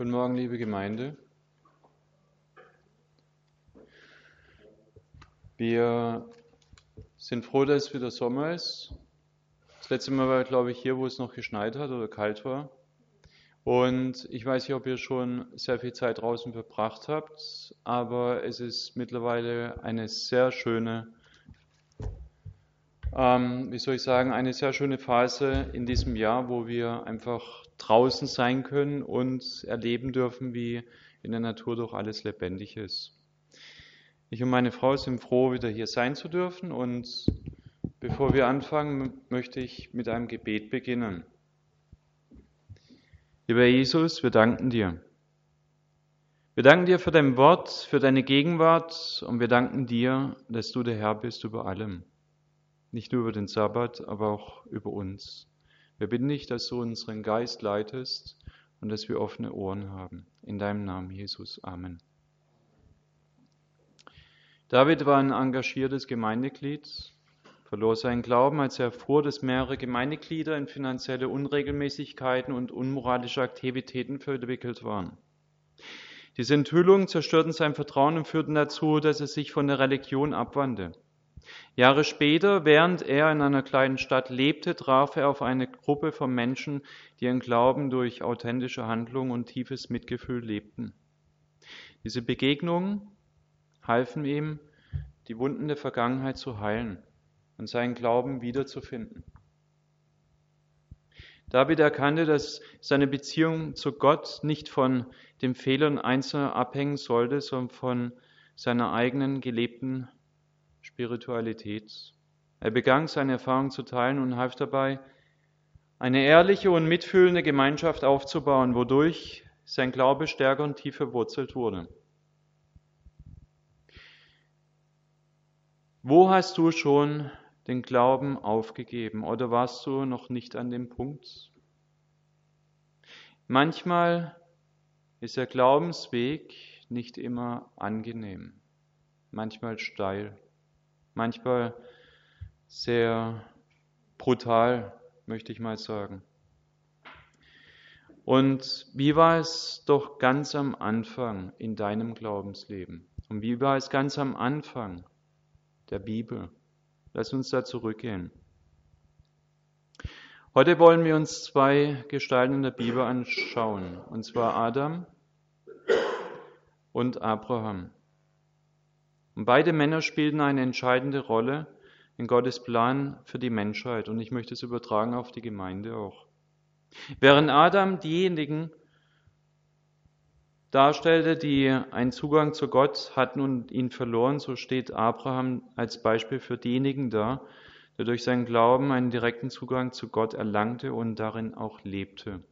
Guten Morgen, liebe Gemeinde. Wir sind froh, dass es wieder Sommer ist. Das letzte Mal war, glaube ich, hier, wo es noch geschneit hat oder kalt war. Und ich weiß nicht, ob ihr schon sehr viel Zeit draußen verbracht habt, aber es ist mittlerweile eine sehr schöne, eine sehr schöne Phase in diesem Jahr, wo wir einfach draußen sein können und erleben dürfen, wie in der Natur doch alles lebendig ist. Ich und meine Frau sind froh, wieder hier sein zu dürfen, und bevor wir anfangen, möchte ich mit einem Gebet beginnen. Lieber Jesus, wir danken dir. Wir danken dir für dein Wort, für deine Gegenwart, und wir danken dir, dass du der Herr bist über allem. Nicht nur über den Sabbat, aber auch über uns. Wir bitten dich, dass du unseren Geist leitest und dass wir offene Ohren haben. In deinem Namen, Jesus. Amen. David war ein engagiertes Gemeindeglied, verlor seinen Glauben, als er erfuhr, dass mehrere Gemeindeglieder in finanzielle Unregelmäßigkeiten und unmoralische Aktivitäten verwickelt waren. Diese Enthüllungen zerstörten sein Vertrauen und führten dazu, dass er sich von der Religion abwandte. Jahre später, während er in einer kleinen Stadt lebte, traf er auf eine Gruppe von Menschen, die ihren Glauben durch authentische Handlungen und tiefes Mitgefühl lebten. Diese Begegnungen halfen ihm, die Wunden der Vergangenheit zu heilen und seinen Glauben wiederzufinden. David erkannte, dass seine Beziehung zu Gott nicht von den Fehlern Einzelner abhängen sollte, sondern von seiner eigenen gelebten Spiritualität. Er begann, seine Erfahrungen zu teilen und half dabei, eine ehrliche und mitfühlende Gemeinschaft aufzubauen, wodurch sein Glaube stärker und tiefer verwurzelt wurde. Wo hast du schon den Glauben aufgegeben oder warst du noch nicht an dem Punkt? Manchmal ist der Glaubensweg nicht immer angenehm, manchmal steil, manchmal sehr brutal, möchte ich mal sagen. Und wie war es doch ganz am Anfang in deinem Glaubensleben? Und wie war es ganz am Anfang der Bibel? Lass uns da zurückgehen. Heute wollen wir uns zwei Gestalten in der Bibel anschauen, und zwar Adam und Abraham. Und beide Männer spielten eine entscheidende Rolle in Gottes Plan für die Menschheit, und ich möchte es übertragen auf die Gemeinde auch. Während Adam diejenigen darstellte, die einen Zugang zu Gott hatten und ihn verloren, so steht Abraham als Beispiel für diejenigen da, der durch seinen Glauben einen direkten Zugang zu Gott erlangte und darin auch lebte.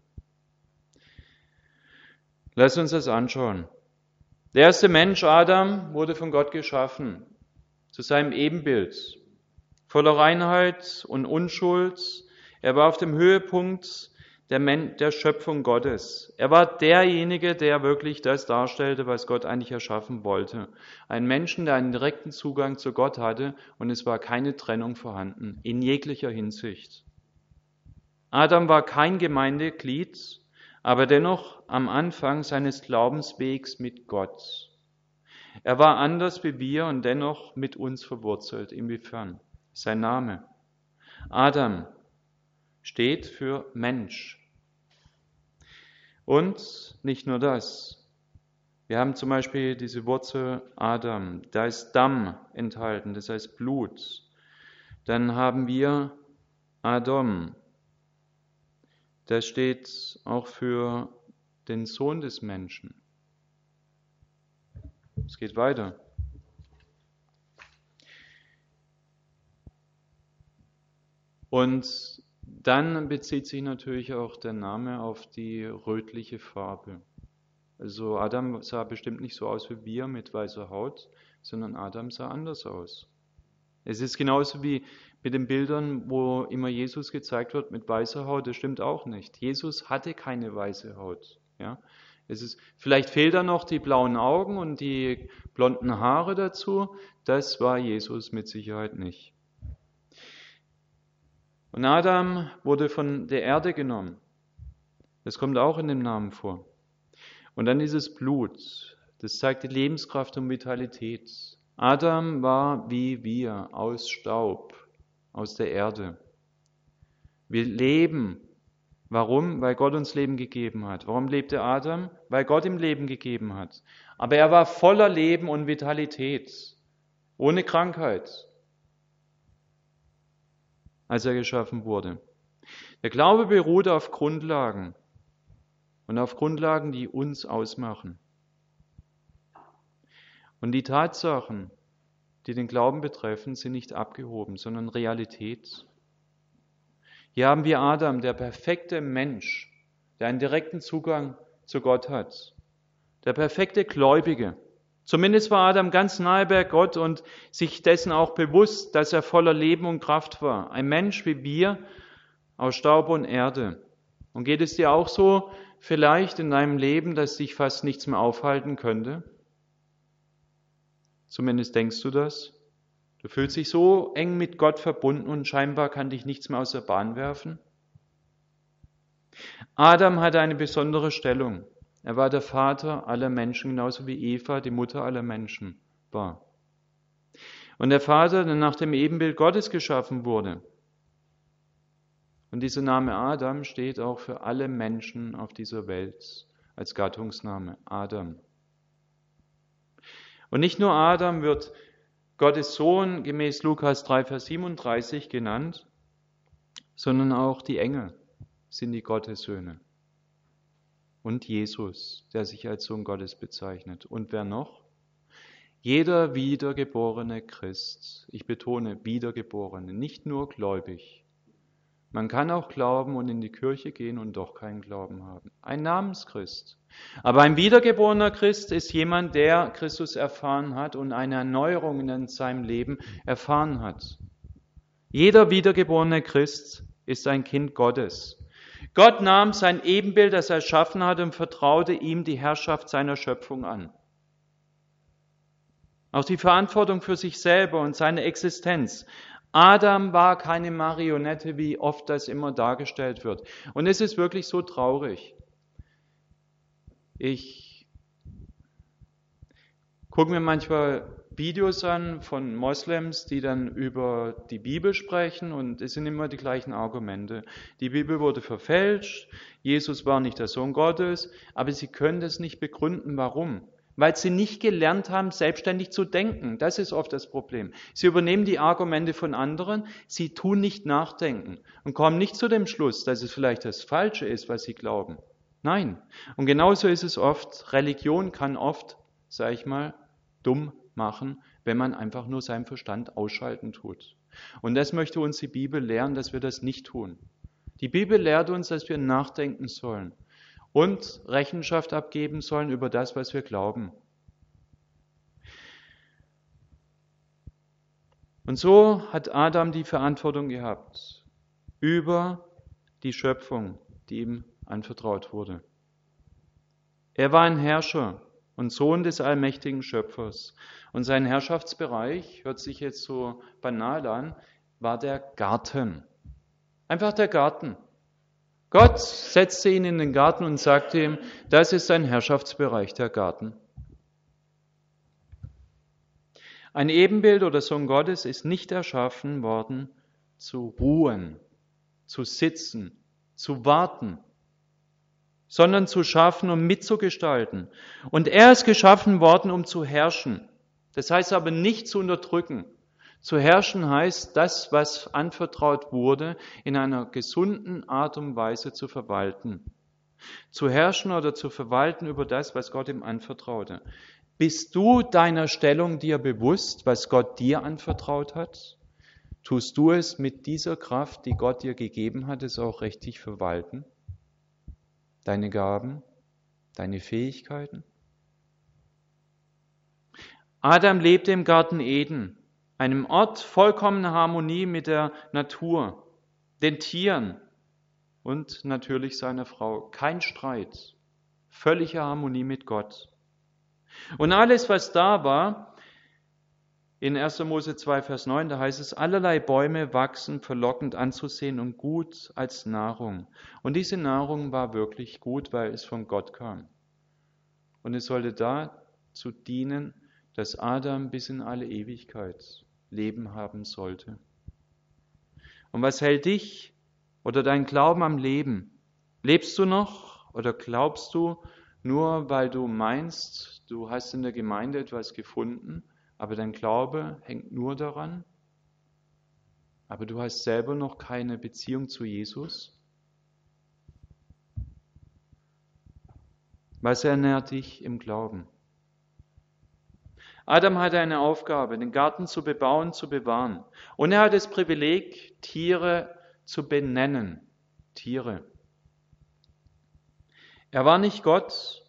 Lass uns das anschauen. Der erste Mensch, Adam, wurde von Gott geschaffen, zu seinem Ebenbild, voller Reinheit und Unschuld. Er war auf dem Höhepunkt der Schöpfung Gottes. Er war derjenige, der wirklich das darstellte, was Gott eigentlich erschaffen wollte. Ein Menschen, der einen direkten Zugang zu Gott hatte, und es war keine Trennung vorhanden, in jeglicher Hinsicht. Adam war kein Gemeindeglied, aber dennoch am Anfang seines Glaubenswegs mit Gott. Er war anders wie wir und dennoch mit uns verwurzelt. Inwiefern? Sein Name. Adam steht für Mensch. Und nicht nur das. Wir haben zum Beispiel diese Wurzel Adam. Da ist Dam enthalten, das heißt Blut. Dann haben wir Adam. Das steht auch für den Sohn des Menschen. Es geht weiter. Und dann bezieht sich natürlich auch der Name auf die rötliche Farbe. Also Adam sah bestimmt nicht so aus wie wir mit weißer Haut, sondern Adam sah anders aus. Es ist genauso wie mit den Bildern, wo immer Jesus gezeigt wird mit weißer Haut. Das stimmt auch nicht. Jesus hatte keine weiße Haut. Ja? Vielleicht fehlt da noch die blauen Augen und die blonden Haare dazu. Das war Jesus mit Sicherheit nicht. Und Adam wurde von der Erde genommen. Das kommt auch in dem Namen vor. Und dann dieses Blut, das zeigt die Lebenskraft und Vitalität. Adam war wie wir, aus Staub, aus der Erde. Wir leben. Warum? Weil Gott uns Leben gegeben hat. Warum lebte Adam? Weil Gott ihm Leben gegeben hat. Aber er war voller Leben und Vitalität, ohne Krankheit, als er geschaffen wurde. Der Glaube beruht auf Grundlagen und auf Grundlagen, die uns ausmachen. Und die Tatsachen, die den Glauben betreffen, sind nicht abgehoben, sondern Realität. Hier haben wir Adam, der perfekte Mensch, der einen direkten Zugang zu Gott hat. Der perfekte Gläubige. Zumindest war Adam ganz nahe bei Gott und sich dessen auch bewusst, dass er voller Leben und Kraft war. Ein Mensch wie wir, aus Staub und Erde. Und geht es dir auch so vielleicht in deinem Leben, dass dich fast nichts mehr aufhalten könnte? Zumindest denkst du das. Du fühlst dich so eng mit Gott verbunden und scheinbar kann dich nichts mehr aus der Bahn werfen. Adam hatte eine besondere Stellung. Er war der Vater aller Menschen, genauso wie Eva die Mutter aller Menschen war. Und der Vater, der nach dem Ebenbild Gottes geschaffen wurde. Und dieser Name Adam steht auch für alle Menschen auf dieser Welt als Gattungsname, Adam. Und nicht nur Adam wird Gottes Sohn gemäß Lukas 3, Vers 37 genannt, sondern auch die Engel sind die Gottessöhne. Und Jesus, der sich als Sohn Gottes bezeichnet. Und wer noch? Jeder wiedergeborene Christ. Ich betone wiedergeborene, nicht nur gläubig. Man kann auch glauben und in die Kirche gehen und doch keinen Glauben haben. Ein Namenschrist. Aber ein wiedergeborener Christ ist jemand, der Christus erfahren hat und eine Erneuerung in seinem Leben erfahren hat. Jeder wiedergeborene Christ ist ein Kind Gottes. Gott nahm sein Ebenbild, das er erschaffen hat, und vertraute ihm die Herrschaft seiner Schöpfung an. Auch die Verantwortung für sich selber und seine Existenz. Adam war keine Marionette, wie oft das immer dargestellt wird. Und es ist wirklich so traurig. Ich gucke mir manchmal Videos an von Moslems, die dann über die Bibel sprechen und es sind immer die gleichen Argumente. Die Bibel wurde verfälscht, Jesus war nicht der Sohn Gottes, aber sie können das nicht begründen. Warum? Weil sie nicht gelernt haben, selbstständig zu denken. Das ist oft das Problem. Sie übernehmen die Argumente von anderen, sie tun nicht nachdenken und kommen nicht zu dem Schluss, dass es vielleicht das Falsche ist, was sie glauben. Nein. Und genauso ist es oft. Religion kann oft, sage ich mal, dumm machen, wenn man einfach nur seinen Verstand ausschalten tut. Und das möchte uns die Bibel lehren, dass wir das nicht tun. Die Bibel lehrt uns, dass wir nachdenken sollen und Rechenschaft abgeben sollen über das, was wir glauben. Und so hat Adam die Verantwortung gehabt über die Schöpfung, die ihm anvertraut wurde. Er war ein Herrscher und Sohn des allmächtigen Schöpfers. Und sein Herrschaftsbereich, hört sich jetzt so banal an, war der Garten. Einfach der Garten. Gott setzte ihn in den Garten und sagte ihm, das ist sein Herrschaftsbereich, der Garten. Ein Ebenbild oder Sohn Gottes ist nicht erschaffen worden, zu ruhen, zu sitzen, zu warten, sondern zu schaffen und mitzugestalten. Und er ist geschaffen worden, um zu herrschen. Das heißt aber nicht zu unterdrücken. Zu herrschen heißt, das, was anvertraut wurde, in einer gesunden Art und Weise zu verwalten. Zu herrschen oder zu verwalten über das, was Gott ihm anvertraute. Bist du deiner Stellung dir bewusst, was Gott dir anvertraut hat? Tust du es mit dieser Kraft, die Gott dir gegeben hat, es auch richtig verwalten? Deine Gaben, deine Fähigkeiten? Adam lebte im Garten Eden, einem Ort vollkommener Harmonie mit der Natur, den Tieren und natürlich seiner Frau. Kein Streit, völlige Harmonie mit Gott. Und alles, was da war, in 1. Mose 2, Vers 9, da heißt es, allerlei Bäume wachsen, verlockend anzusehen und gut als Nahrung. Und diese Nahrung war wirklich gut, weil es von Gott kam. und es sollte dazu dienen, dass Adam bis in alle Ewigkeit Leben haben sollte. Und was hält dich oder dein Glauben am Leben? Lebst du noch oder glaubst du nur, weil du meinst, du hast in der Gemeinde etwas gefunden, aber dein Glaube hängt nur daran? Aber du hast selber noch keine Beziehung zu Jesus? Was ernährt dich im Glauben? Adam hatte eine Aufgabe, den Garten zu bebauen, zu bewahren. Und er hat das Privileg, Tiere zu benennen. Tiere. Er war nicht Gott,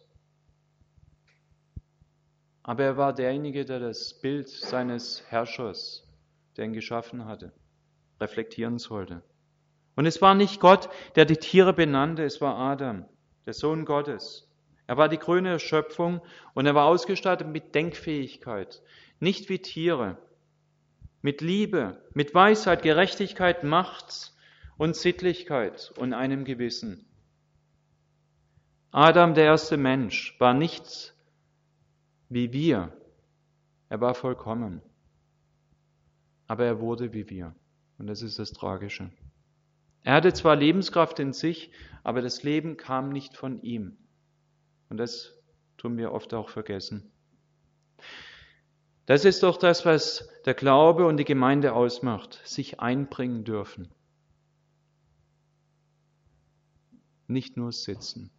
aber er war derjenige, der das Bild seines Herrschers, der ihn geschaffen hatte, reflektieren sollte. Und es war nicht Gott, der die Tiere benannte, es war Adam, der Sohn Gottes. Er war die Krone der Schöpfung und er war ausgestattet mit Denkfähigkeit, nicht wie Tiere, mit Liebe, mit Weisheit, Gerechtigkeit, Macht und Sittlichkeit und einem Gewissen. Adam, der erste Mensch, war nicht wie wir, er war vollkommen, aber er wurde wie wir und das ist das Tragische. Er hatte zwar Lebenskraft in sich, aber das Leben kam nicht von ihm. Und das tun wir oft auch vergessen. Das ist doch das, was der Glaube und die Gemeinde ausmacht, sich einbringen dürfen. Nicht nur sitzen.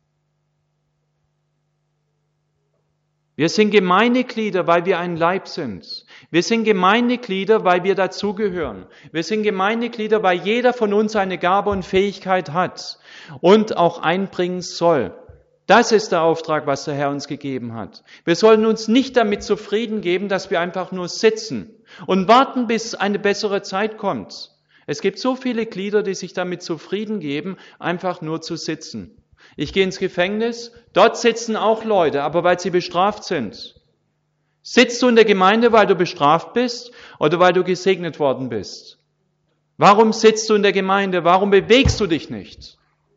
Wir sind Gemeindeglieder, weil wir ein Leib sind. Wir sind Gemeindeglieder, weil wir dazugehören. Wir sind Gemeindeglieder, weil jeder von uns eine Gabe und Fähigkeit hat und auch einbringen soll. Das ist der Auftrag, was der Herr uns gegeben hat. Wir sollen uns nicht damit zufrieden geben, dass wir einfach nur sitzen und warten, bis eine bessere Zeit kommt. Es gibt so viele Glieder, die sich damit zufrieden geben, einfach nur zu sitzen. Ich gehe ins Gefängnis, dort sitzen auch Leute, aber weil sie bestraft sind. Sitzt du in der Gemeinde, weil du bestraft bist oder weil du gesegnet worden bist? Warum sitzt du in der Gemeinde? Warum bewegst du dich nicht?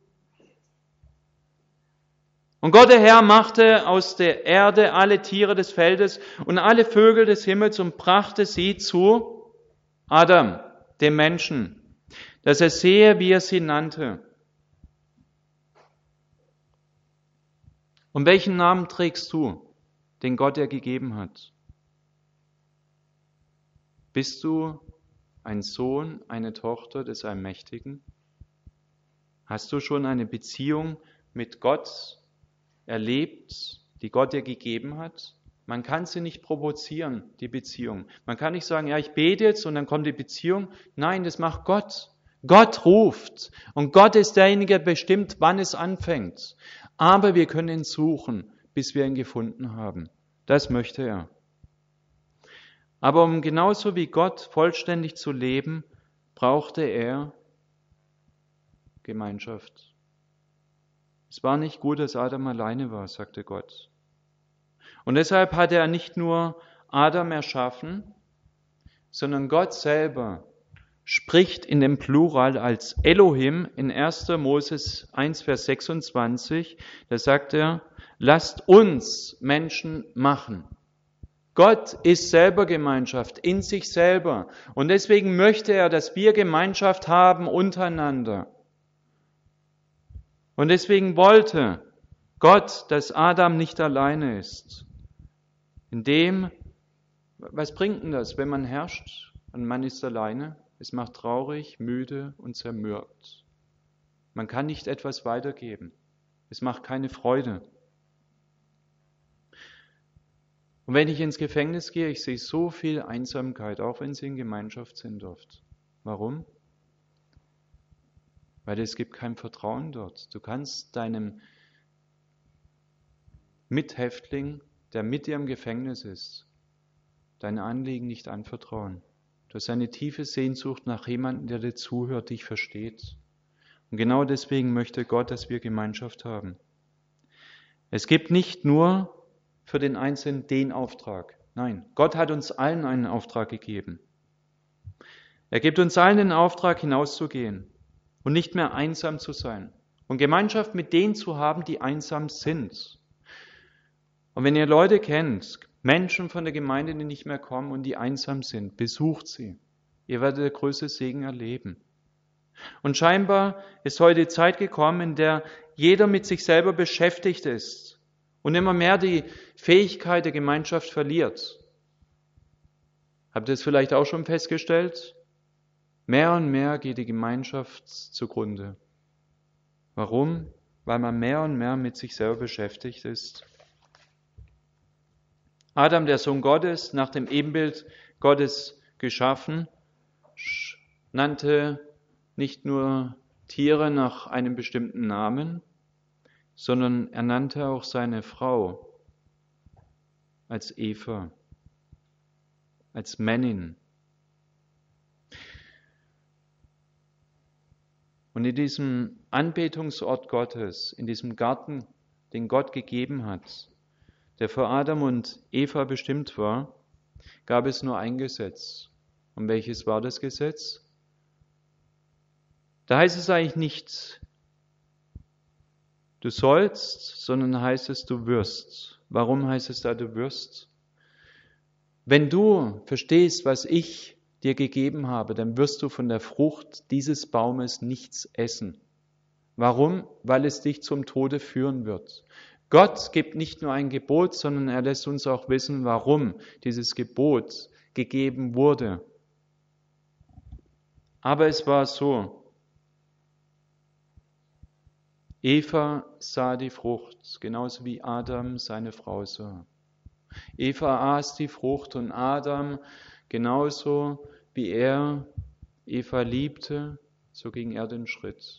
Und Gott, der Herr, machte aus der Erde alle Tiere des Feldes und alle Vögel des Himmels und brachte sie zu Adam, dem Menschen, dass er sehe, wie er sie nannte. Und welchen Namen trägst du, den Gott dir gegeben hat? Bist du ein Sohn, eine Tochter des Allmächtigen? Hast du schon eine Beziehung mit Gott erlebt, die Gott dir gegeben hat? Man kann sie nicht provozieren, die Beziehung. Man kann nicht sagen, ja, ich bete jetzt und dann kommt die Beziehung. Nein, das macht Gott. Gott ruft und Gott ist derjenige, der bestimmt, wann es anfängt. Aber wir können ihn suchen, bis wir ihn gefunden haben. Das möchte er. Aber um genauso wie Gott vollständig zu leben, brauchte er Gemeinschaft. Es war nicht gut, dass Adam alleine war, sagte Gott. Und deshalb hat er nicht nur Adam erschaffen, sondern Gott selber spricht in dem Plural als Elohim in 1. Mose 1, Vers 26. Da sagt er, lasst uns Menschen machen. Gott ist selber Gemeinschaft, in sich selber. Und deswegen möchte er, dass wir Gemeinschaft haben untereinander. Und deswegen wollte Gott, dass Adam nicht alleine ist. Was bringt denn das, wenn man herrscht und man ist alleine? Es macht traurig, müde und zermürbt. Man kann nicht etwas weitergeben. Es macht keine Freude. Und wenn ich ins Gefängnis gehe, ich sehe so viel Einsamkeit, auch wenn sie in Gemeinschaft sind oft. Warum? Weil es gibt kein Vertrauen dort. Du kannst deinem Mithäftling, der mit dir im Gefängnis ist, dein Anliegen nicht anvertrauen. Du hast eine tiefe Sehnsucht nach jemandem, der dir zuhört, dich versteht. Und genau deswegen möchte Gott, dass wir Gemeinschaft haben. Es gibt nicht nur für den Einzelnen den Auftrag. Nein, Gott hat uns allen einen Auftrag gegeben. Er gibt uns allen den Auftrag, hinauszugehen und nicht mehr einsam zu sein und Gemeinschaft mit denen zu haben, die einsam sind. Und wenn ihr Leute kennt, Menschen von der Gemeinde, die nicht mehr kommen und die einsam sind, besucht sie. Ihr werdet der größte Segen erleben. Und scheinbar ist heute die Zeit gekommen, in der jeder mit sich selber beschäftigt ist und immer mehr die Fähigkeit der Gemeinschaft verliert. Habt ihr es vielleicht auch schon festgestellt? Mehr und mehr geht die Gemeinschaft zugrunde. Warum? Weil man mehr und mehr mit sich selber beschäftigt ist. Adam, der Sohn Gottes, nach dem Ebenbild Gottes geschaffen, nannte nicht nur Tiere nach einem bestimmten Namen, sondern er nannte auch seine Frau als Eva, als Männin. Und in diesem Anbetungsort Gottes, in diesem Garten, den Gott gegeben hat, der für Adam und Eva bestimmt war, gab es nur ein Gesetz. Und welches war das Gesetz? Da heißt es eigentlich nicht, du sollst, sondern heißt es, du wirst. Warum heißt es da, du wirst? Wenn du verstehst, was ich dir gegeben habe, dann wirst du von der Frucht dieses Baumes nichts essen. Warum? Weil es dich zum Tode führen wird. Gott gibt nicht nur ein Gebot, sondern er lässt uns auch wissen, warum dieses Gebot gegeben wurde. Aber es war so, Eva sah die Frucht, genauso wie Adam seine Frau sah. Eva aß die Frucht und Adam, genauso wie er Eva liebte, so ging er den Schritt.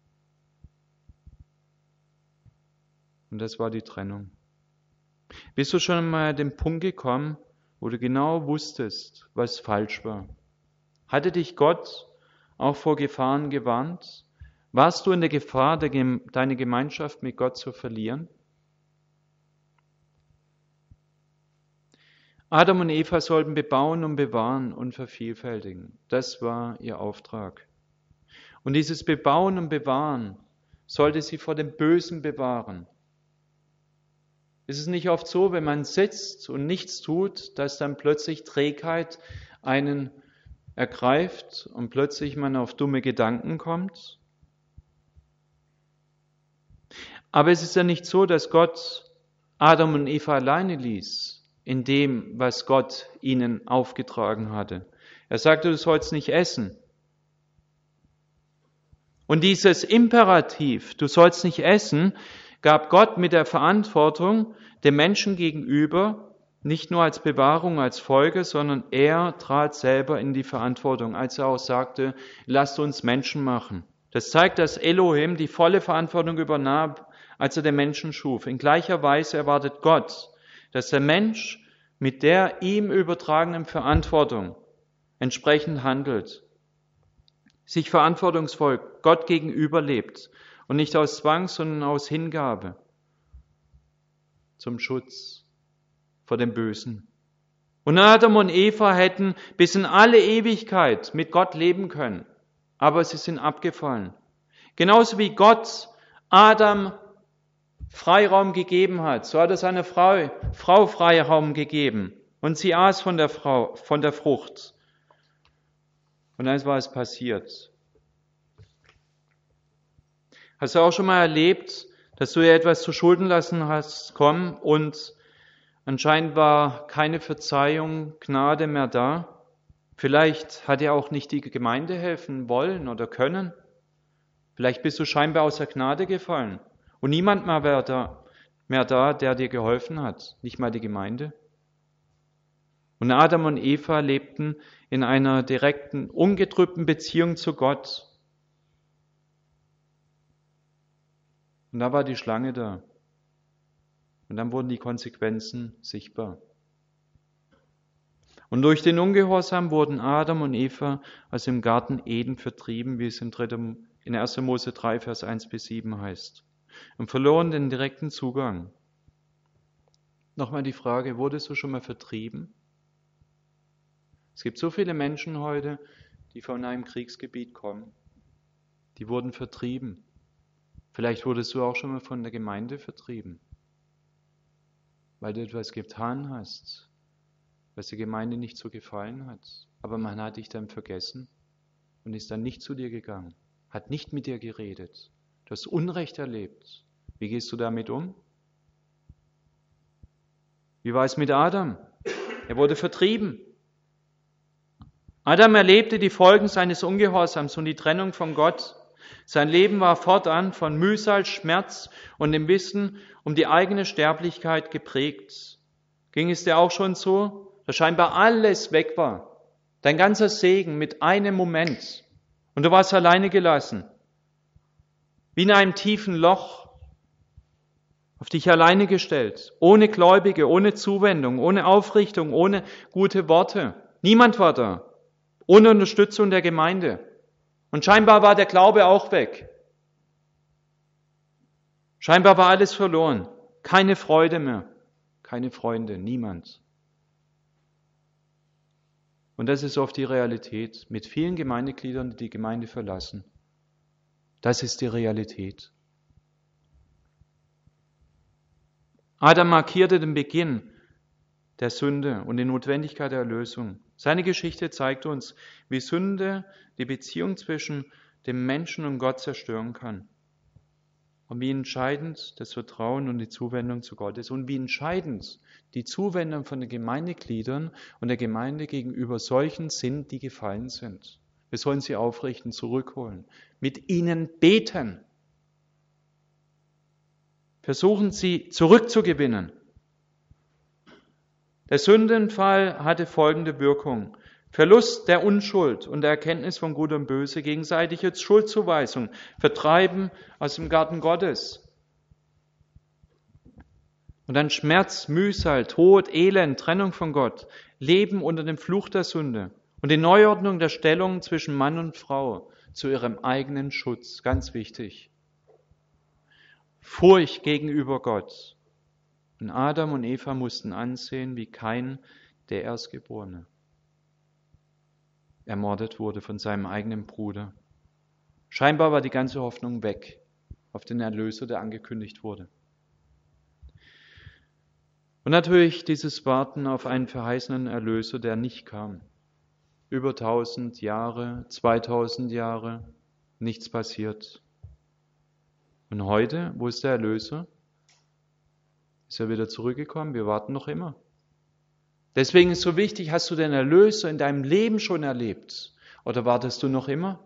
Und das war die Trennung. Bist du schon mal an den Punkt gekommen, wo du genau wusstest, was falsch war? Hatte dich Gott auch vor Gefahren gewarnt? Warst du in der Gefahr, deine Gemeinschaft mit Gott zu verlieren? Adam und Eva sollten bebauen und bewahren und vervielfältigen. Das war ihr Auftrag. Und dieses Bebauen und Bewahren sollte sie vor dem Bösen bewahren. Es ist nicht oft so, wenn man sitzt und nichts tut, dass dann plötzlich Trägheit einen ergreift und plötzlich man auf dumme Gedanken kommt. Aber es ist ja nicht so, dass Gott Adam und Eva alleine ließ in dem, was Gott ihnen aufgetragen hatte. Er sagte, du sollst nicht essen. Und dieses Imperativ, du sollst nicht essen, gab Gott mit der Verantwortung dem Menschen gegenüber, nicht nur als Bewahrung, als Folge, sondern er trat selber in die Verantwortung, als er auch sagte, lasst uns Menschen machen. Das zeigt, dass Elohim die volle Verantwortung übernahm, als er den Menschen schuf. In gleicher Weise erwartet Gott, dass der Mensch mit der ihm übertragenen Verantwortung entsprechend handelt, sich verantwortungsvoll Gott gegenüber lebt und nicht aus Zwang, sondern aus Hingabe zum Schutz vor dem Bösen. Und Adam und Eva hätten bis in alle Ewigkeit mit Gott leben können, aber sie sind abgefallen. Genauso wie Gott Adam Freiraum gegeben hat, so hat er seiner Frau Freiraum gegeben und sie aß von der Frucht. Und dann war es passiert. Hast du auch schon mal erlebt, dass du dir etwas zu Schulden lassen hast kommen und anscheinend war keine Verzeihung, Gnade mehr da? Vielleicht hat dir auch nicht die Gemeinde helfen wollen oder können. Vielleicht bist du scheinbar aus der Gnade gefallen und niemand mehr da, der dir geholfen hat, nicht mal die Gemeinde. Und Adam und Eva lebten in einer direkten, ungetrübten Beziehung zu Gott. Und da war die Schlange da. Und dann wurden die Konsequenzen sichtbar. Und durch den Ungehorsam wurden Adam und Eva aus dem Garten Eden vertrieben, wie es in 1. Mose 3, Vers 1 bis 7 heißt. Und verloren den direkten Zugang. Nochmal die Frage, wurdest du schon mal vertrieben? Es gibt so viele Menschen heute, die von einem Kriegsgebiet kommen. Die wurden vertrieben. Vielleicht wurdest du auch schon mal von der Gemeinde vertrieben, weil du etwas getan hast, was der Gemeinde nicht so gefallen hat. Aber man hat dich dann vergessen und ist dann nicht zu dir gegangen, hat nicht mit dir geredet. Du hast Unrecht erlebt. Wie gehst du damit um? Wie war es mit Adam? Er wurde vertrieben. Adam erlebte die Folgen seines Ungehorsams und die Trennung von Gott. Sein Leben war fortan von Mühsal, Schmerz und dem Wissen um die eigene Sterblichkeit geprägt. Ging es dir auch schon so, dass scheinbar alles weg war? Dein ganzer Segen mit einem Moment. Und du warst alleine gelassen. Wie in einem tiefen Loch. Auf dich alleine gestellt. Ohne Gläubige, ohne Zuwendung, ohne Aufrichtung, ohne gute Worte. Niemand war da. Ohne Unterstützung der Gemeinde. Und scheinbar war der Glaube auch weg. Scheinbar war alles verloren. Keine Freude mehr. Keine Freunde. Niemand. Und das ist oft die Realität mit vielen Gemeindegliedern, die die Gemeinde verlassen. Das ist die Realität. Adam markierte den Beginn der Sünde und die Notwendigkeit der Erlösung. Seine Geschichte zeigt uns, wie Sünde die Beziehung zwischen dem Menschen und Gott zerstören kann. Und wie entscheidend das Vertrauen und die Zuwendung zu Gott ist. Und wie entscheidend die Zuwendung von den Gemeindegliedern und der Gemeinde gegenüber solchen sind, die gefallen sind. Wir sollen sie aufrichten, zurückholen, mit ihnen beten. Versuchen sie zurückzugewinnen. Der Sündenfall hatte folgende Wirkung. Verlust der Unschuld und der Erkenntnis von Gut und Böse, gegenseitige Schuldzuweisung, Vertreiben aus dem Garten Gottes. Und dann Schmerz, Mühsal, Tod, Elend, Trennung von Gott, Leben unter dem Fluch der Sünde und die Neuordnung der Stellung zwischen Mann und Frau zu ihrem eigenen Schutz, ganz wichtig. Furcht gegenüber Gott. Und Adam und Eva mussten ansehen, wie Kain, der Erstgeborene, ermordet wurde von seinem eigenen Bruder. Scheinbar war die ganze Hoffnung weg auf den Erlöser, der angekündigt wurde. Und natürlich dieses Warten auf einen verheißenen Erlöser, der nicht kam. Über 1000 Jahre, 2000 Jahre, nichts passiert. Und heute, wo ist der Erlöser? Ist er wieder zurückgekommen? Wir warten noch immer. Deswegen ist es so wichtig, hast du den Erlöser in deinem Leben schon erlebt? Oder wartest du noch immer?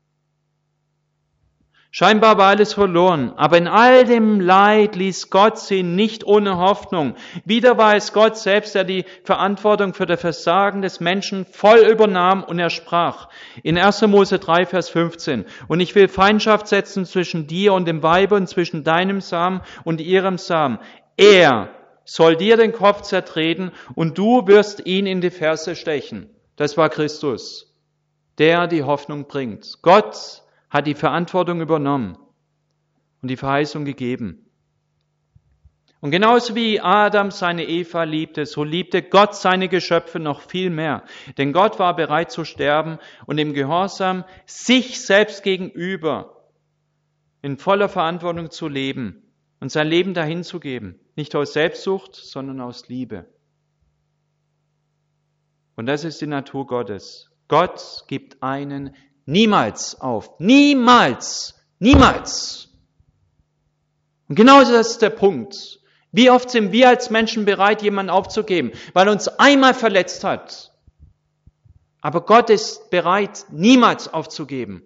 Scheinbar war alles verloren, aber in all dem Leid ließ Gott sie nicht ohne Hoffnung. Wieder war es Gott selbst, der die Verantwortung für das Versagen des Menschen voll übernahm und er sprach. In 1. Mose 3, Vers 15. Und ich will Feindschaft setzen zwischen dir und dem Weibe und zwischen deinem Samen und ihrem Samen. Er soll dir den Kopf zertreten und du wirst ihn in die Ferse stechen. Das war Christus, der die Hoffnung bringt. Gott hat die Verantwortung übernommen und die Verheißung gegeben. Und genauso wie Adam seine Eva liebte, so liebte Gott seine Geschöpfe noch viel mehr. Denn Gott war bereit zu sterben und im Gehorsam sich selbst gegenüber in voller Verantwortung zu leben und sein Leben dahin zu geben. Nicht aus Selbstsucht, sondern aus Liebe. Und das ist die Natur Gottes. Gott gibt einen niemals auf. Niemals. Niemals. Und genau das ist der Punkt. Wie oft sind wir als Menschen bereit, jemanden aufzugeben, weil er uns einmal verletzt hat. Aber Gott ist bereit, niemals aufzugeben.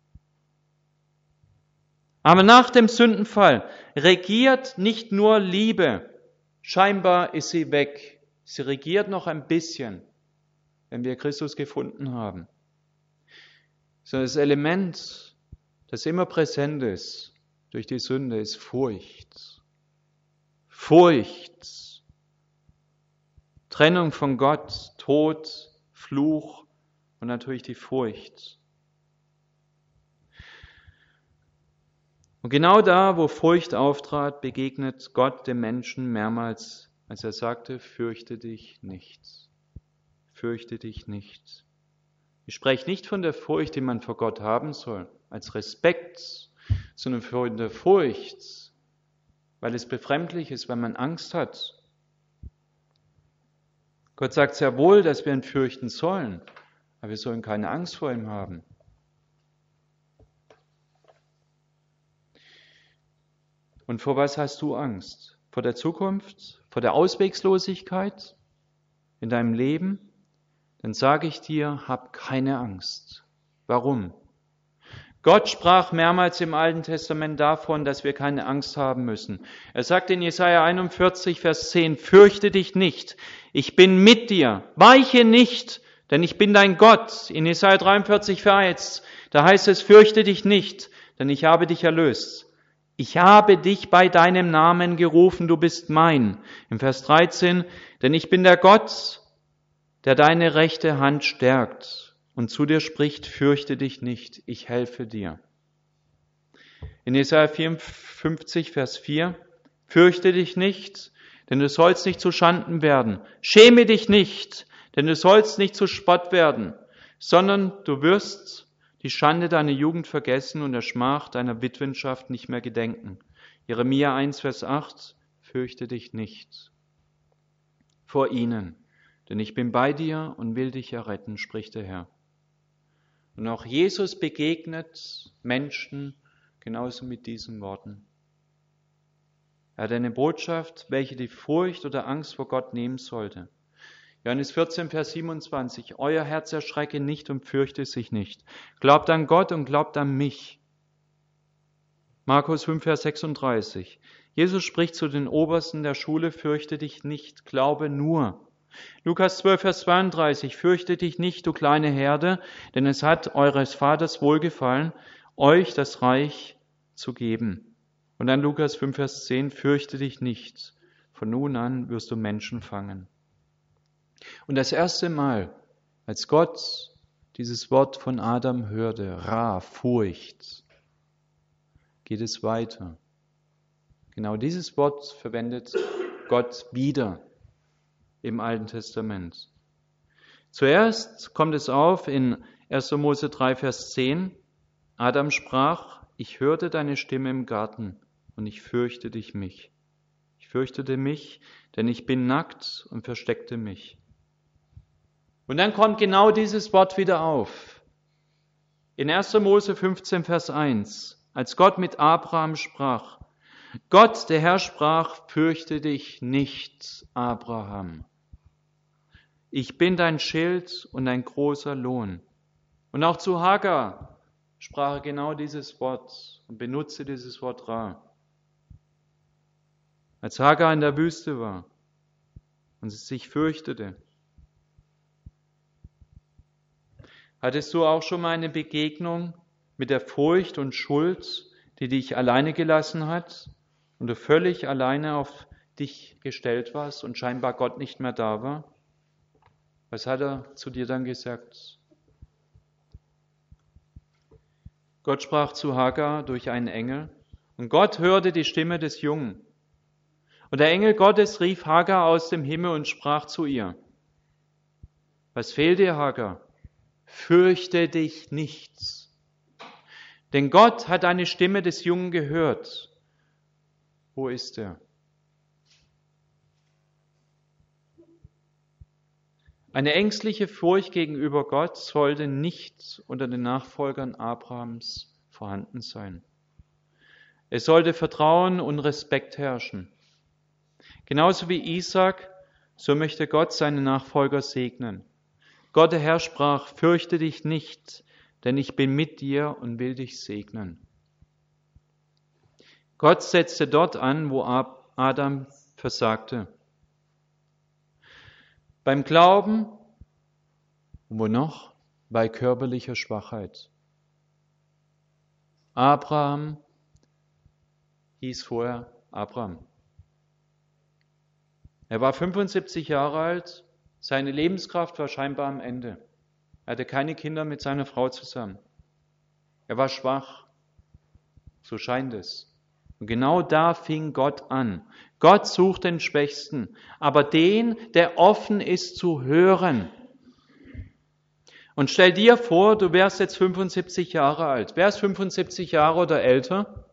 Aber nach dem Sündenfall regiert nicht nur Liebe. Scheinbar ist sie weg. Sie regiert noch ein bisschen, wenn wir Christus gefunden haben. So das Element, das immer präsent ist durch die Sünde, ist Furcht. Furcht. Trennung von Gott, Tod, Fluch und natürlich die Furcht. Und genau da, wo Furcht auftrat, begegnet Gott dem Menschen mehrmals, als er sagte, fürchte dich nicht. Fürchte dich nicht. Ich spreche nicht von der Furcht, die man vor Gott haben soll, als Respekt, sondern von der Furcht, weil es befremdlich ist, weil man Angst hat Gott sagt sehr wohl, dass wir ihn fürchten sollen, aber wir sollen keine Angst vor ihm haben. Und vor was hast du Angst? Vor der Zukunft? Vor der Ausweglosigkeit in deinem Leben? Dann sage ich dir, hab keine Angst. Warum? Gott sprach mehrmals im Alten Testament davon, dass wir keine Angst haben müssen. Er sagt in Jesaja 41, Vers 10, fürchte dich nicht, ich bin mit dir, weiche nicht, denn ich bin dein Gott. In Jesaja 43, Vers 1, da heißt es, fürchte dich nicht, denn ich habe dich erlöst. Ich habe dich bei deinem Namen gerufen, du bist mein. Im Vers 13, denn ich bin der Gott, der deine rechte Hand stärkt und zu dir spricht, fürchte dich nicht, ich helfe dir. In Jesaja 54, Vers 4, fürchte dich nicht, denn du sollst nicht zu Schanden werden. Schäme dich nicht, denn du sollst nicht zu Spott werden, sondern du wirst die Schande deiner Jugend vergessen und der Schmach deiner Witwenschaft nicht mehr gedenken. Jeremia 1, Vers 8, fürchte dich nicht vor ihnen, denn ich bin bei dir und will dich erretten, spricht der Herr. Und auch Jesus begegnet Menschen genauso mit diesen Worten. Er hat eine Botschaft, welche die Furcht oder Angst vor Gott nehmen sollte. Johannes 14, Vers 27. Euer Herz erschrecke nicht und fürchte sich nicht. Glaubt an Gott und glaubt an mich. Markus 5, Vers 36. Jesus spricht zu den Obersten der Schule, fürchte dich nicht, glaube nur. Lukas 12, Vers 32, fürchte dich nicht, du kleine Herde, denn es hat eures Vaters wohlgefallen, euch das Reich zu geben. Und dann Lukas 5, Vers 10, fürchte dich nicht, von nun an wirst du Menschen fangen. Und das erste Mal, als Gott dieses Wort von Adam hörte, Ra, Furcht, geht es weiter. Genau dieses Wort verwendet Gott wieder im Alten Testament. Zuerst kommt es auf in 1. Mose 3, Vers 10. Adam sprach, ich hörte deine Stimme im Garten und ich fürchtete mich. Ich fürchtete mich, denn ich bin nackt und versteckte mich. Und dann kommt genau dieses Wort wieder auf. In 1. Mose 15, Vers 1, als Gott mit Abraham sprach, Gott, der Herr, sprach, fürchte dich nicht, Abraham. Ich bin dein Schild und dein großer Lohn. Und auch zu Hagar sprach er genau dieses Wort und benutzte dieses Wort Ra. Als Hagar in der Wüste war und sie sich fürchtete. Hattest du auch schon mal eine Begegnung mit der Furcht und Schuld, die dich alleine gelassen hat und du völlig alleine auf dich gestellt warst und scheinbar Gott nicht mehr da war? Was hat er zu dir dann gesagt? Gott sprach zu Hagar durch einen Engel und Gott hörte die Stimme des Jungen. Und der Engel Gottes rief Hagar aus dem Himmel und sprach zu ihr, was fehlt dir, Hagar? Fürchte dich nicht. Denn Gott hat eine Stimme des Jungen gehört. Wo ist er? Eine ängstliche Furcht gegenüber Gott sollte nicht unter den Nachfolgern Abrahams vorhanden sein. Es sollte Vertrauen und Respekt herrschen. Genauso wie Isaac, so möchte Gott seine Nachfolger segnen. Gott, der Herr, sprach, fürchte dich nicht, denn ich bin mit dir und will dich segnen. Gott setzte dort an, wo Adam versagte. Beim Glauben, und wo noch? Bei körperlicher Schwachheit. Abraham hieß vorher Abram. Er war 75 Jahre alt, seine Lebenskraft war scheinbar am Ende. Er hatte keine Kinder mit seiner Frau zusammen. Er war schwach, so scheint es. Und genau da fing Gott an. Gott sucht den Schwächsten, aber den, der offen ist zu hören. Und stell dir vor, du wärst jetzt 75 Jahre alt. Wer ist 75 Jahre oder älter?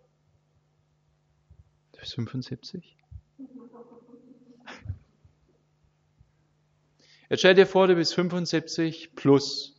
Du bist 75? Jetzt stell dir vor, du bist 75 plus.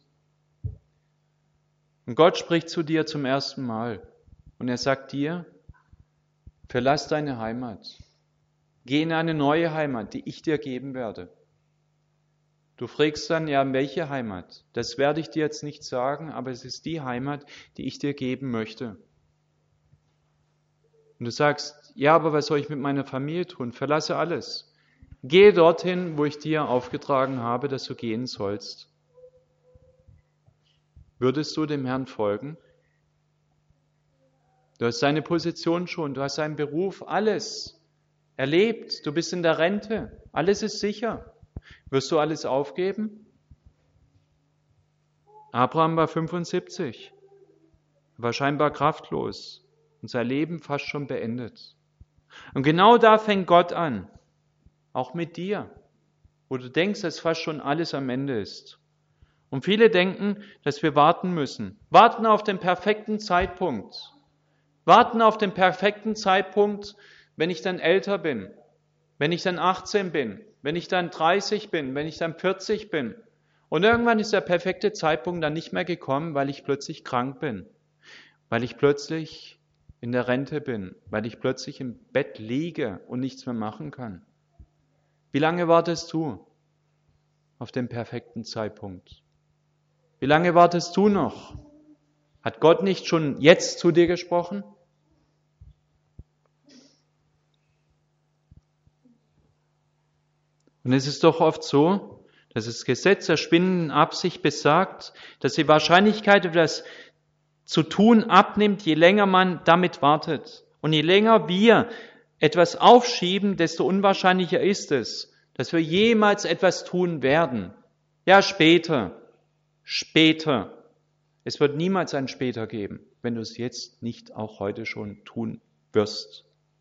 Und Gott spricht zu dir zum ersten Mal. Und er sagt dir, verlass deine Heimat. Geh in eine neue Heimat, die ich dir geben werde. Du fragst dann, ja, welche Heimat? Das werde ich dir jetzt nicht sagen, aber es ist die Heimat, die ich dir geben möchte. Und du sagst, ja, aber was soll ich mit meiner Familie tun? Verlasse alles. Gehe dorthin, wo ich dir aufgetragen habe, dass du gehen sollst. Würdest du dem Herrn folgen? Du hast deine Position schon, du hast deinen Beruf, alles erlebt. Du bist in der Rente, alles ist sicher. Wirst du alles aufgeben? Abraham war 75, war scheinbar kraftlos und sein Leben fast schon beendet. Und genau da fängt Gott an, auch mit dir, wo du denkst, dass fast schon alles am Ende ist. Und viele denken, dass wir warten müssen. Warten auf den perfekten Zeitpunkt. Warten auf den perfekten Zeitpunkt, wenn ich dann älter bin, wenn ich dann 18 bin, wenn ich dann 30 bin, wenn ich dann 40 bin. Und irgendwann ist der perfekte Zeitpunkt dann nicht mehr gekommen, weil ich plötzlich krank bin, weil ich plötzlich in der Rente bin, weil ich plötzlich im Bett liege und nichts mehr machen kann. Wie lange wartest du auf den perfekten Zeitpunkt? Wie lange wartest du noch? Hat Gott nicht schon jetzt zu dir gesprochen? Und es ist doch oft so, dass das Gesetz der spinnenden Absicht besagt, dass die Wahrscheinlichkeit, etwas zu tun, abnimmt, je länger man damit wartet. Und je länger wir etwas aufschieben, desto unwahrscheinlicher ist es, dass wir jemals etwas tun werden. Ja, später. Es wird niemals ein später geben, wenn du es jetzt nicht auch heute schon tun wirst.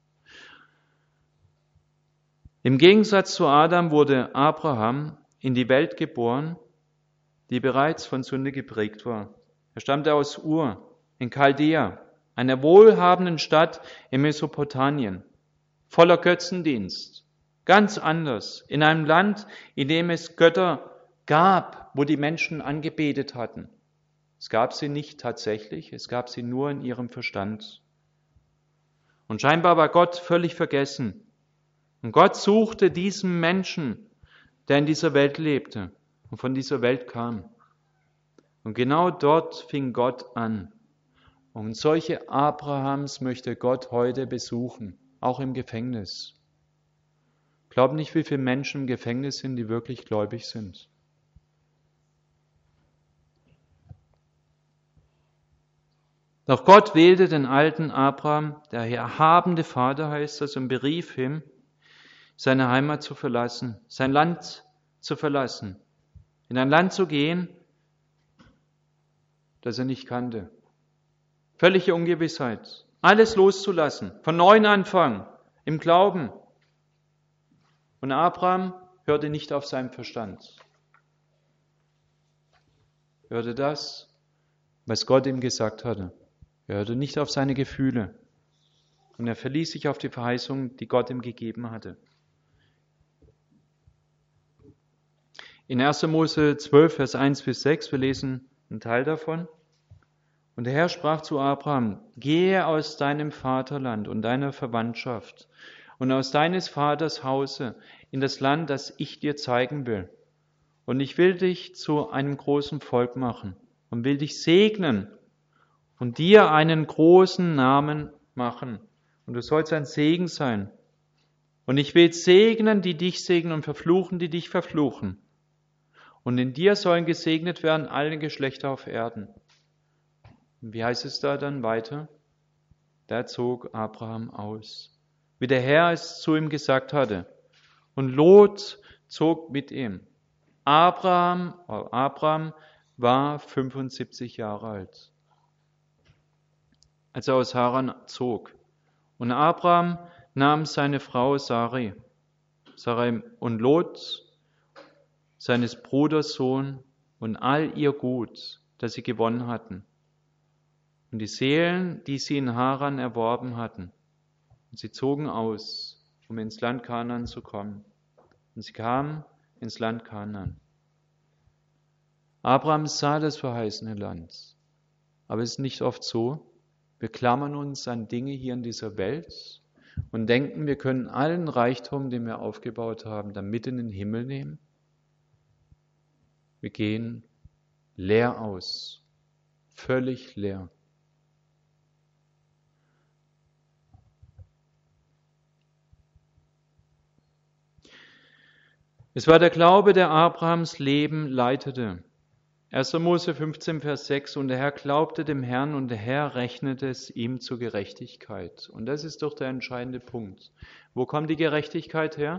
Im Gegensatz zu Adam wurde Abraham in die Welt geboren, die bereits von Sünde geprägt war. Er stammte aus Ur in Chaldea, einer wohlhabenden Stadt in Mesopotamien, voller Götzendienst, ganz anders, in einem Land, in dem es Götter gab, wo die Menschen angebetet hatten. Es gab sie nicht tatsächlich, es gab sie nur in ihrem Verstand. Und scheinbar war Gott völlig vergessen. Und Gott suchte diesen Menschen, der in dieser Welt lebte und von dieser Welt kam. Und genau dort fing Gott an. Und solche Abrahams möchte Gott heute besuchen, auch im Gefängnis. Glaub nicht, wie viele Menschen im Gefängnis sind, die wirklich gläubig sind. Doch Gott wählte den alten Abraham, der erhabene Vater heißt das, und berief ihn, seine Heimat zu verlassen, sein Land zu verlassen, in ein Land zu gehen, das er nicht kannte. Völlige Ungewissheit, alles loszulassen, von neuem anfangen, im Glauben. Und Abraham hörte nicht auf seinen Verstand. Er hörte das, was Gott ihm gesagt hatte. Er hörte nicht auf seine Gefühle. Und er verließ sich auf die Verheißung, die Gott ihm gegeben hatte. In 1. Mose 12, Vers 1 bis 6, wir lesen einen Teil davon. Und der Herr sprach zu Abraham, gehe aus deinem Vaterland und deiner Verwandtschaft und aus deines Vaters Hause in das Land, das ich dir zeigen will. Und ich will dich zu einem großen Volk machen und will dich segnen und dir einen großen Namen machen. Und du sollst ein Segen sein. Und ich will segnen, die dich segnen, und verfluchen, die dich verfluchen. Und in dir sollen gesegnet werden alle Geschlechter auf Erden. Und wie heißt es da dann weiter? Da zog Abraham aus, wie der Herr es zu ihm gesagt hatte. Und Lot zog mit ihm. Abraham war 75 Jahre alt, als er aus Haran zog. Und Abraham nahm seine Frau Sarai und Lot, seines Bruders Sohn, und all ihr Gut, das sie gewonnen hatten, und die Seelen, die sie in Haran erworben hatten. Und sie zogen aus, um ins Land Kanaan zu kommen. Und sie kamen ins Land Kanaan. Abraham sah das verheißene Land. Aber es ist nicht oft so. Wir klammern uns an Dinge hier in dieser Welt und denken, wir können allen Reichtum, den wir aufgebaut haben, dann mit in den Himmel nehmen. Wir gehen leer aus, völlig leer. Es war der Glaube, der Abrahams Leben leitete. 1. Mose 15, Vers 6, und der Herr glaubte dem Herrn und der Herr rechnete es ihm zur Gerechtigkeit. Und das ist doch der entscheidende Punkt. Wo kommt die Gerechtigkeit her?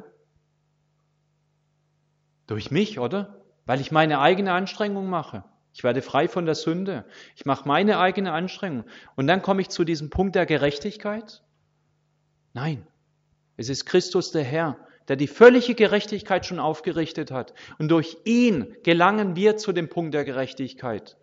Durch mich, oder? Weil ich meine eigene Anstrengung mache. Ich werde frei von der Sünde. Ich mache meine eigene Anstrengung. Und dann komme ich zu diesem Punkt der Gerechtigkeit? Nein, es ist Christus der Herr, der die völlige Gerechtigkeit schon aufgerichtet hat. Und durch ihn gelangen wir zu dem Punkt der Gerechtigkeit.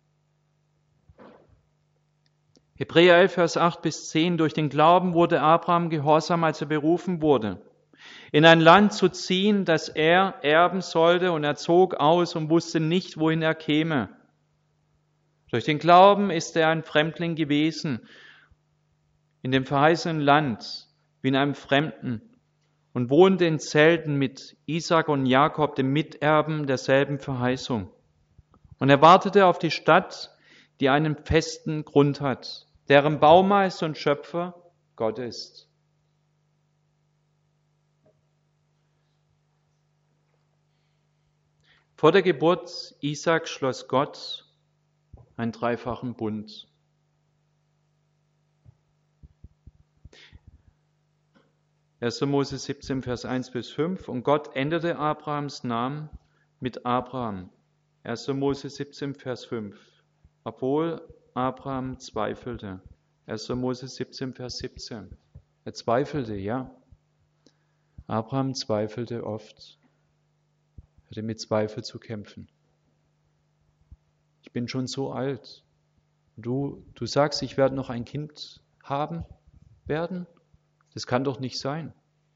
Hebräer 11, Vers 8 bis 10. Durch den Glauben wurde Abraham gehorsam, als er berufen wurde, in ein Land zu ziehen, das er erben sollte, und er zog aus und wusste nicht, wohin er käme. Durch den Glauben ist er ein Fremdling gewesen in dem verheißenen Land, wie in einem Fremden, und wohnte in Zelten mit Isaak und Jakob, dem Miterben derselben Verheißung. Und er wartete auf die Stadt, die einen festen Grund hat, deren Baumeister und Schöpfer Gott ist. Vor der Geburt Isaak schloss Gott einen dreifachen Bund. (1. Mose 17, Vers 1 bis 5. Und Gott änderte Abrahams Namen mit Abraham. 1. Mose 17, Vers 5. Obwohl Abraham zweifelte. 1. Mose 17, Vers 17. Er zweifelte, ja. Abraham zweifelte oft. Er hatte mit Zweifel zu kämpfen. Ich bin schon so alt. Du sagst, ich werde noch ein Kind haben werden? Das kann doch nicht sein.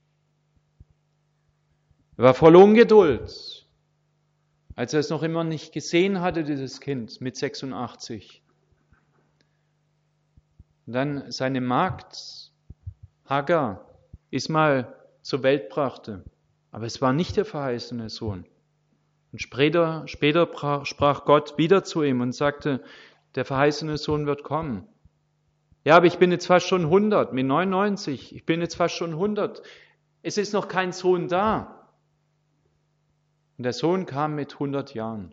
Er war voll Ungeduld, als er es noch immer nicht gesehen hatte, dieses Kind mit 86. Und dann seine Magd, Hagar, Ismael zur Welt brachte. Aber es war nicht der verheißene Sohn. Und später sprach Gott wieder zu ihm und sagte, der verheißene Sohn wird kommen. Ja, aber ich bin jetzt fast schon 100, mit 99, ich bin jetzt fast schon 100. Es ist noch kein Sohn da. Und der Sohn kam mit 100 Jahren.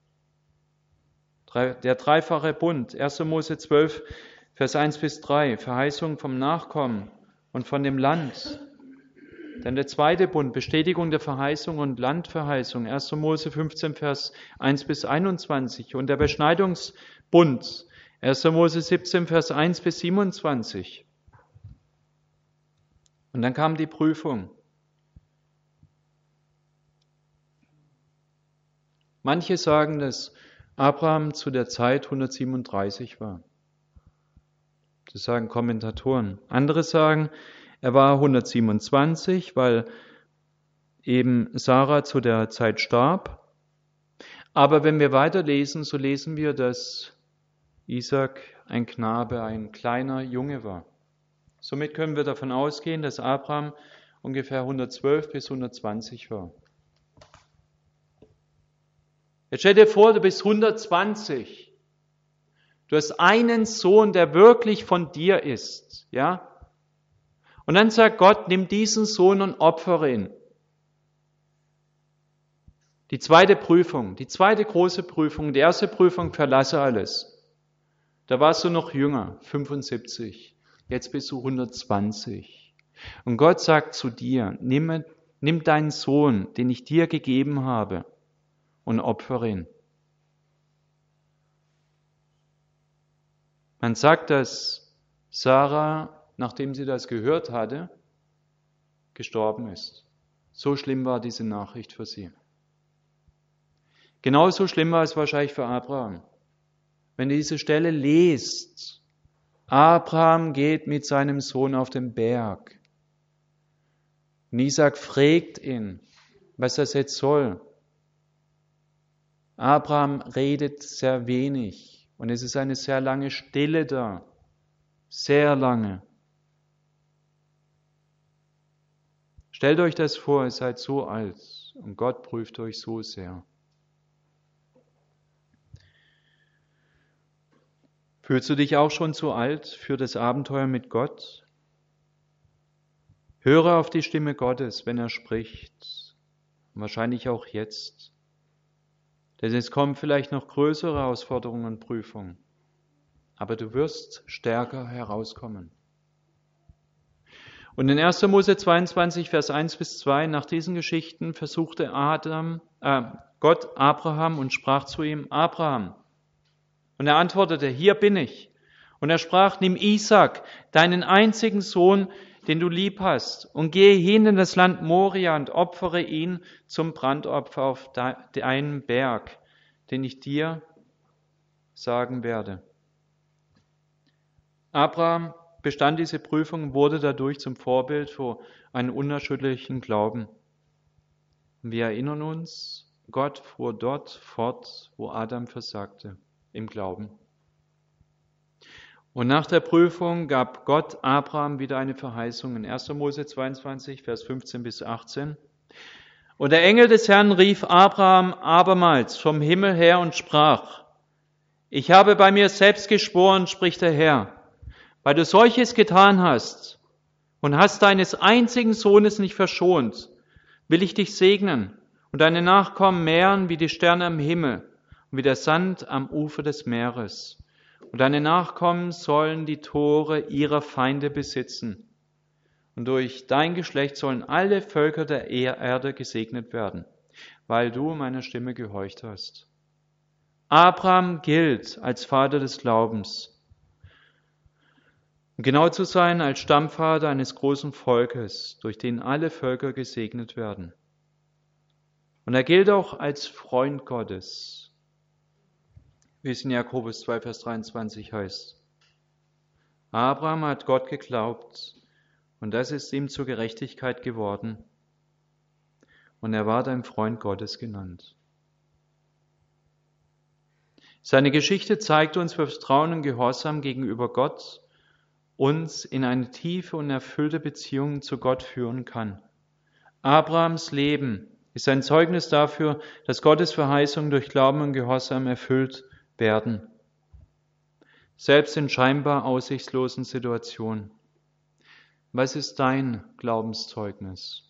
Der dreifache Bund, 1. Mose 12, Vers 1 bis 3, Verheißung vom Nachkommen und von dem Land. Dann der zweite Bund, Bestätigung der Verheißung und Landverheißung, 1. Mose 15, Vers 1 bis 21. Und der Beschneidungsbund, 1. Mose 17, Vers 1 bis 27. Und dann kam die Prüfung. Manche sagen, dass Abraham zu der Zeit 137 war. Das sagen Kommentatoren. Andere sagen, er war 127, weil eben Sarah zu der Zeit starb. Aber wenn wir weiterlesen, so lesen wir, dass Isaak ein Knabe, ein kleiner Junge war. Somit können wir davon ausgehen, dass Abraham ungefähr 112 bis 120 war. Jetzt stell dir vor, du bist 120. Du hast einen Sohn, der wirklich von dir ist, ja? Und dann sagt Gott, nimm diesen Sohn und opfere ihn. Die zweite Prüfung, die zweite große Prüfung, die erste Prüfung, verlasse alles. Da warst du noch jünger, 75. Jetzt bist du 120. Und Gott sagt zu dir, nimm deinen Sohn, den ich dir gegeben habe, und opfere ihn. Man sagt, dass Sarah, nachdem sie das gehört hatte, gestorben ist. So schlimm war diese Nachricht für sie. Genauso schlimm war es wahrscheinlich für Abraham. Wenn du diese Stelle liest, Abraham geht mit seinem Sohn auf den Berg. Und Isaak fragt ihn, was das jetzt soll. Abraham redet sehr wenig und es ist eine sehr lange Stille da. Sehr lange. Stellt euch das vor, ihr seid so alt und Gott prüft euch so sehr. Fühlst du dich auch schon zu alt für das Abenteuer mit Gott? Höre auf die Stimme Gottes, wenn er spricht. Wahrscheinlich auch jetzt. Denn es kommen vielleicht noch größere Herausforderungen und Prüfungen. Aber du wirst stärker herauskommen. Und in 1. Mose 22, Vers 1 bis 2, nach diesen Geschichten versuchte Gott Abraham und sprach zu ihm, Abraham. Und er antwortete, hier bin ich. Und er sprach, nimm Isaak, deinen einzigen Sohn, den du lieb hast, und gehe hin in das Land Moria und opfere ihn zum Brandopfer auf deinem Berg, den ich dir sagen werde. Abraham bestand diese Prüfung und wurde dadurch zum Vorbild für einen unerschütterlichen Glauben. Und wir erinnern uns, Gott fuhr dort fort, wo Adam versagte, im Glauben. Und nach der Prüfung gab Gott Abraham wieder eine Verheißung in 1. Mose 22, Vers 15 bis 18. Und der Engel des Herrn rief Abraham abermals vom Himmel her und sprach, ich habe bei mir selbst geschworen, spricht der Herr, weil du solches getan hast und hast deines einzigen Sohnes nicht verschont, will ich dich segnen und deine Nachkommen mehren wie die Sterne am Himmel und wie der Sand am Ufer des Meeres. Und deine Nachkommen sollen die Tore ihrer Feinde besitzen. Und durch dein Geschlecht sollen alle Völker der Erde gesegnet werden, weil du meiner Stimme gehorcht hast. Abraham gilt als Vater des Glaubens. Um genau zu sein, als Stammvater eines großen Volkes, durch den alle Völker gesegnet werden. Und er gilt auch als Freund Gottes, wie es in Jakobus 2, Vers 23 heißt. Abraham hat Gott geglaubt und das ist ihm zur Gerechtigkeit geworden. Und er ward ein Freund Gottes genannt. Seine Geschichte zeigt uns, wie Vertrauen und Gehorsam gegenüber Gott uns in eine tiefe und erfüllte Beziehung zu Gott führen kann. Abrahams Leben ist ein Zeugnis dafür, dass Gottes Verheißungen durch Glauben und Gehorsam erfüllt werden. Selbst in scheinbar aussichtslosen Situationen. Was ist dein Glaubenszeugnis?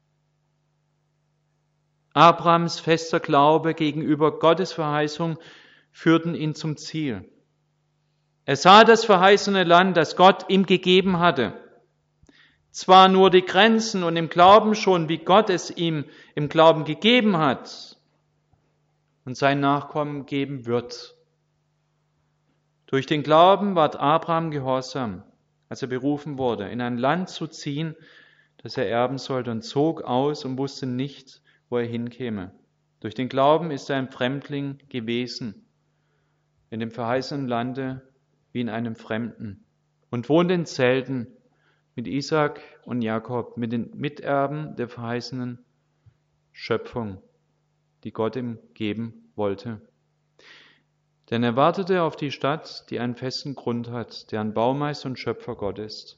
Abrahams fester Glaube gegenüber Gottes Verheißung führten ihn zum Ziel. Er sah das verheißene Land, das Gott ihm gegeben hatte. Zwar nur die Grenzen und im Glauben schon, wie Gott es ihm im Glauben gegeben hat und sein Nachkommen geben wird. Durch den Glauben ward Abraham gehorsam, als er berufen wurde, in ein Land zu ziehen, das er erben sollte, und zog aus und wusste nicht, wo er hinkäme. Durch den Glauben ist er ein Fremdling gewesen, in dem verheißenen Lande wie in einem Fremden, und wohnt in Zelten mit Isaak und Jakob, mit den Miterben der verheißenen Schöpfung, die Gott ihm geben wollte. Denn er wartete auf die Stadt, die einen festen Grund hat, deren Baumeister und Schöpfer Gott ist.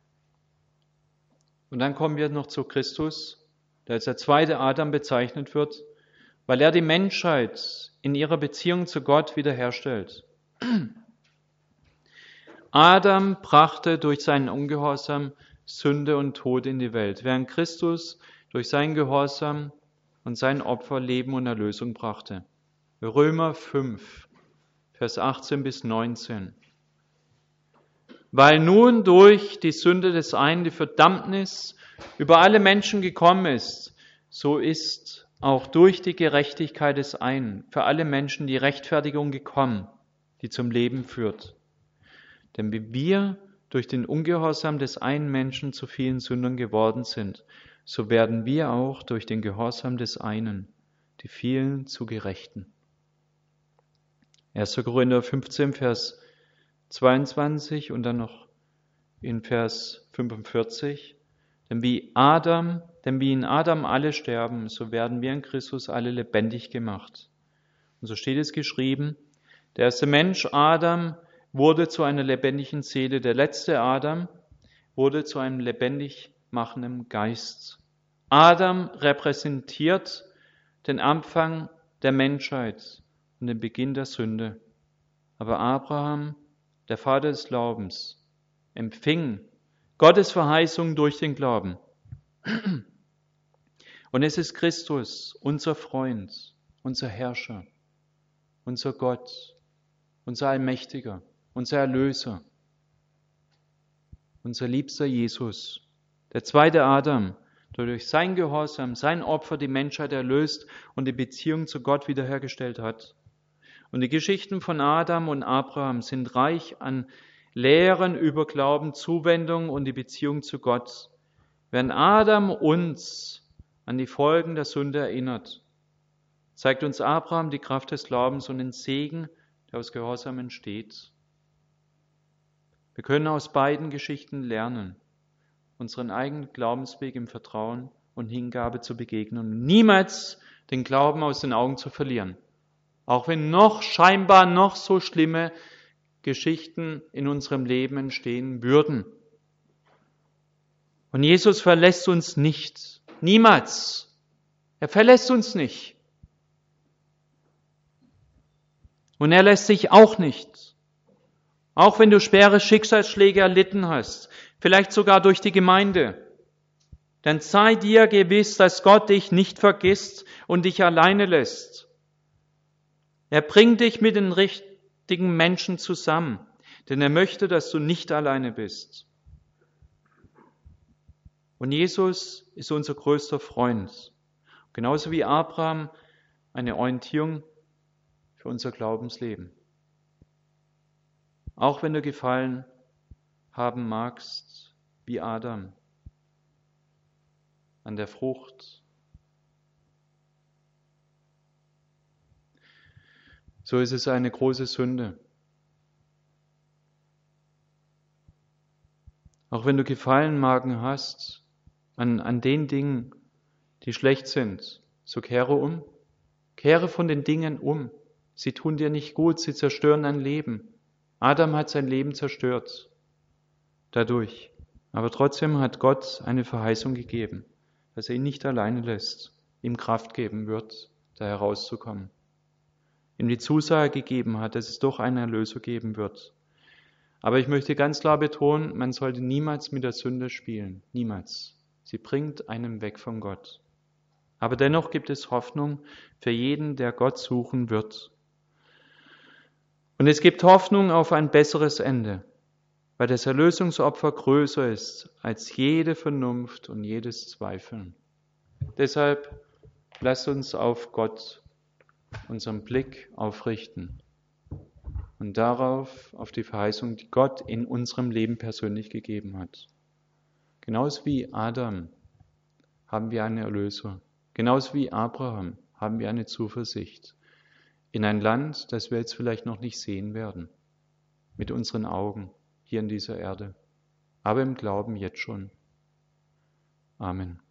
Und dann kommen wir noch zu Christus, der als der zweite Adam bezeichnet wird, weil er die Menschheit in ihrer Beziehung zu Gott wiederherstellt. Adam brachte durch seinen Ungehorsam Sünde und Tod in die Welt, während Christus durch seinen Gehorsam und sein Opfer Leben und Erlösung brachte. Römer 5, Vers 18 bis 19. Weil nun durch die Sünde des einen die Verdammnis über alle Menschen gekommen ist, so ist auch durch die Gerechtigkeit des einen für alle Menschen die Rechtfertigung gekommen, die zum Leben führt. Denn wie wir durch den Ungehorsam des einen Menschen zu vielen Sündern geworden sind, so werden wir auch durch den Gehorsam des einen, die vielen zu Gerechten. 1. Korinther 15, Vers 22 und dann noch in Vers 45. Denn wie Adam denn wie in Adam alle sterben, so werden wir in Christus alle lebendig gemacht. Und so steht es geschrieben, der erste Mensch, Adam, wurde zu einer lebendigen Seele. Der letzte Adam wurde zu einem lebendig machenden Geist. Adam repräsentiert den Anfang der Menschheit und den Beginn der Sünde. Aber Abraham, der Vater des Glaubens, empfing Gottes Verheißung durch den Glauben. Und es ist Christus, unser Freund, unser Herrscher, unser Gott, unser Allmächtiger, unser Erlöser, unser liebster Jesus, der zweite Adam, der durch sein Gehorsam, sein Opfer die Menschheit erlöst und die Beziehung zu Gott wiederhergestellt hat. Und die Geschichten von Adam und Abraham sind reich an Lehren über Glauben, Zuwendung und die Beziehung zu Gott. Während Adam uns an die Folgen der Sünde erinnert, zeigt uns Abraham die Kraft des Glaubens und den Segen, der aus Gehorsam entsteht. Wir können aus beiden Geschichten lernen, unseren eigenen Glaubensweg im Vertrauen und Hingabe zu begegnen und niemals den Glauben aus den Augen zu verlieren. Auch wenn scheinbar noch so schlimme Geschichten in unserem Leben entstehen würden. Und Jesus verlässt uns nicht. Niemals. Er verlässt uns nicht. Und er lässt sich auch nicht. Auch wenn du schwere Schicksalsschläge erlitten hast, vielleicht sogar durch die Gemeinde, dann sei dir gewiss, dass Gott dich nicht vergisst und dich alleine lässt. Er bringt dich mit den richtigen Menschen zusammen, denn er möchte, dass du nicht alleine bist. Und Jesus ist unser größter Freund. Genauso wie Abraham eine Orientierung für unser Glaubensleben. Auch wenn du Gefallen haben magst, wie Adam, an der Frucht. So ist es eine große Sünde. Auch wenn du Gefallenmagen hast an den Dingen, die schlecht sind, so kehre um. Kehre von den Dingen um. Sie tun dir nicht gut, sie zerstören dein Leben. Adam hat sein Leben zerstört dadurch. Aber trotzdem hat Gott eine Verheißung gegeben, dass er ihn nicht alleine lässt, ihm Kraft geben wird, da herauszukommen. Ihm die Zusage gegeben hat, dass es doch einen Erlöser geben wird. Aber ich möchte ganz klar betonen, man sollte niemals mit der Sünde spielen. Niemals. Sie bringt einen weg von Gott. Aber dennoch gibt es Hoffnung für jeden, der Gott suchen wird. Und es gibt Hoffnung auf ein besseres Ende, weil das Erlösungsopfer größer ist als jede Vernunft und jedes Zweifeln. Deshalb lasst uns auf Gott unseren Blick aufrichten und darauf, auf die Verheißung, die Gott in unserem Leben persönlich gegeben hat. Genauso wie Adam haben wir einen Erlöser. Genauso wie Abraham haben wir eine Zuversicht in ein Land, das wir jetzt vielleicht noch nicht sehen werden, mit unseren Augen hier in dieser Erde, aber im Glauben jetzt schon. Amen.